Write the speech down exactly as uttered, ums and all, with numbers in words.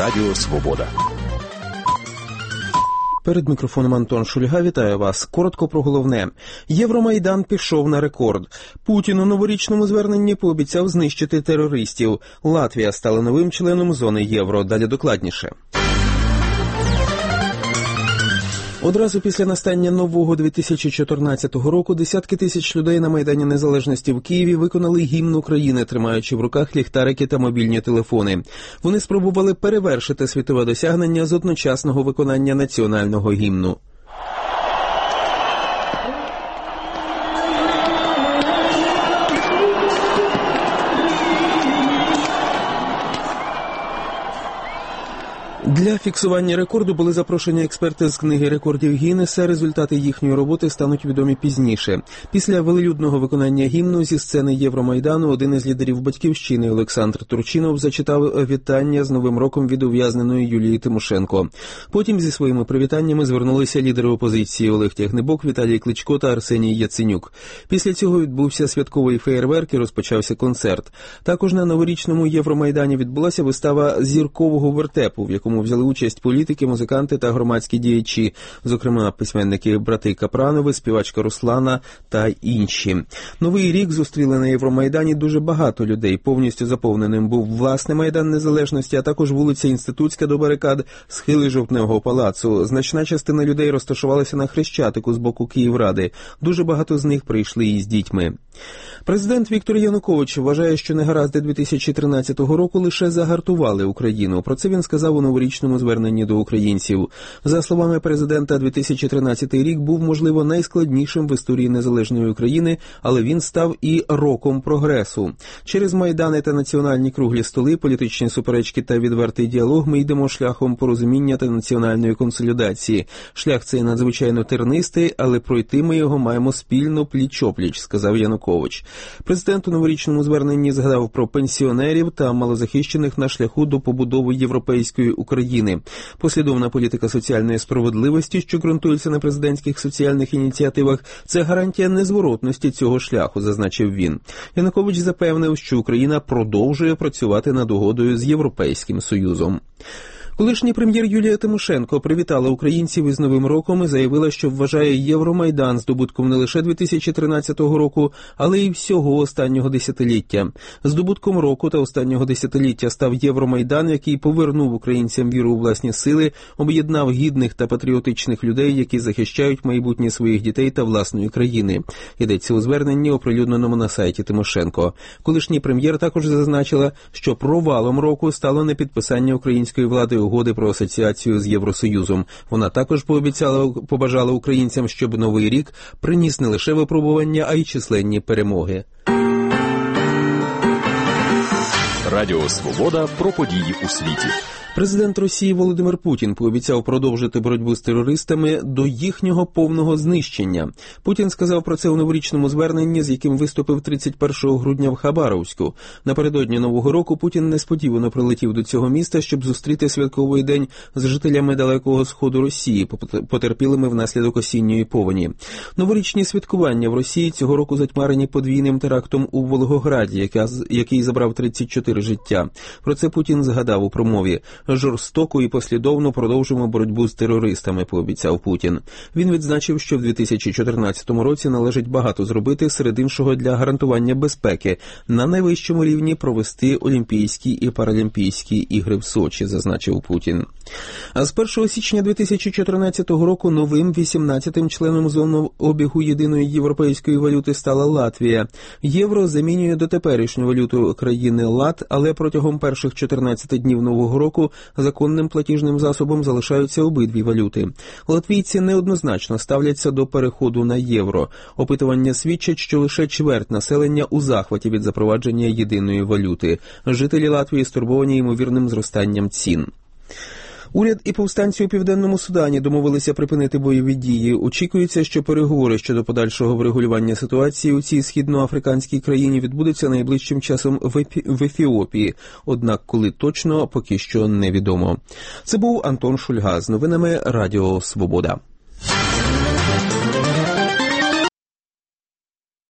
Радіо Свобода. Перед мікрофоном Антон Шульга. Вітаю вас. Коротко про головне. Євромайдан пішов на рекорд. Путін у новорічному зверненні пообіцяв знищити терористів. Латвія стала новим членом зони євро. Далі докладніше. Одразу після настання нового дві тисячі чотирнадцятого року десятки тисяч людей на Майдані Незалежності в Києві виконали гімн України, тримаючи в руках ліхтарики та мобільні телефони. Вони спробували перевершити світове досягнення з одночасного виконання національного гімну. Для фіксування рекорду були запрошені експерти з книги рекордів Гіннеса. Результати їхньої роботи стануть відомі пізніше. Після велелюдного виконання гімну зі сцени Євромайдану один із лідерів Батьківщини Олександр Турчинов зачитав вітання з Новим роком від ув'язненої Юлії Тимошенко. Потім зі своїми привітаннями звернулися лідери опозиції Олег Тягнебок, Віталій Кличко та Арсеній Яценюк. Після цього відбувся святковий феєрверк і розпочався концерт. Також на новорічному Євромайдані відбулася вистава зіркового вертепу, в якому взяли участь політики, музиканти та громадські діячі, зокрема письменники брати Капранови, співачка Руслана та інші. Новий рік зустріли на Євромайдані дуже багато людей. Повністю заповненим був власне Майдан Незалежності, а також вулиця Інститутська до барикад, схили Жовтневого палацу. Значна частина людей розташувалася на Хрещатику з боку Київради. Дуже багато з них прийшли із дітьми. Президент Віктор Янукович вважає, що негаразди дві тисячі тринадцятого року лише загартували Україну. Про це він сказав у новорічному зверненні до українців. За словами президента, дві тисячі тринадцятий рік був, можливо, найскладнішим в історії незалежної України, але він став і роком прогресу. Через майдани та національні круглі столи, політичні суперечки та відвертий діалог ми йдемо шляхом порозуміння та національної консолідації. Шлях цей надзвичайно тернистий, але пройти ми його маємо спільно пліч-опліч, сказав Янукович. Президент у новорічному зверненні згадав про пенсіонерів та малозахищених на шляху до побудови європейської України. Послідовна політика соціальної справедливості, що ґрунтується на президентських соціальних ініціативах, це гарантія незворотності цього шляху, зазначив він. Янукович запевнив, що Україна продовжує працювати над угодою з Європейським Союзом. Колишній прем'єр Юлія Тимошенко привітала українців із Новим роком і заявила, що вважає Євромайдан здобутком не лише дві тисячі тринадцятого року, але й всього останнього десятиліття. Здобутком року та останнього десятиліття став Євромайдан, який повернув українцям віру у власні сили, об'єднав гідних та патріотичних людей, які захищають майбутнє своїх дітей та власної країни. Йдеться у зверненні, оприлюдненому на сайті Тимошенко. Колишній прем'єр також зазначила, що провалом року стало непідписання української влади угоди про асоціацію з Євросоюзом. Вона також пообіцяла, побажала українцям, щоб Новий рік приніс не лише випробування, а й численні перемоги. Радіо Свобода про події у світі. Президент Росії Володимир Путін пообіцяв продовжити боротьбу з терористами до їхнього повного знищення. Путін сказав про це у новорічному зверненні, з яким виступив тридцять першого грудня в Хабаровську. Напередодні Нового року Путін несподівано прилетів до цього міста, щоб зустріти святковий день з жителями Далекого Сходу Росії, потерпілими внаслідок осінньої повені. Новорічні святкування в Росії цього року затьмарені подвійним терактом у Волгограді, який забрав тридцять чотири життя. Про це Путін згадав у промові. «Жорстоко і послідовно продовжимо боротьбу з терористами», – пообіцяв Путін. Він відзначив, що в дві тисячі чотирнадцятому році належить багато зробити, серед іншого для гарантування безпеки, на найвищому рівні провести Олімпійські і Паралімпійські ігри в Сочі, зазначив Путін. А з першого січня дві тисячі чотирнадцятого року новим вісімнадцятим членом зони обігу єдиної європейської валюти стала Латвія. Євро замінює дотеперішню валюту країни лат, але протягом перших чотирнадцяти днів Нового року законним платіжним засобом залишаються обидві валюти. Латвійці неоднозначно ставляться до переходу на євро. Опитування свідчать, що лише чверть населення у захваті від запровадження єдиної валюти. Жителі Латвії стурбовані ймовірним зростанням цін. Уряд і повстанці у Південному Судані домовилися припинити бойові дії. Очікується, що переговори щодо подальшого врегулювання ситуації у цій східноафриканській країні відбудуться найближчим часом в, Епі... в Ефіопії. Однак, коли точно, поки що невідомо. Це був Антон Шульга з новинами Радіо Свобода.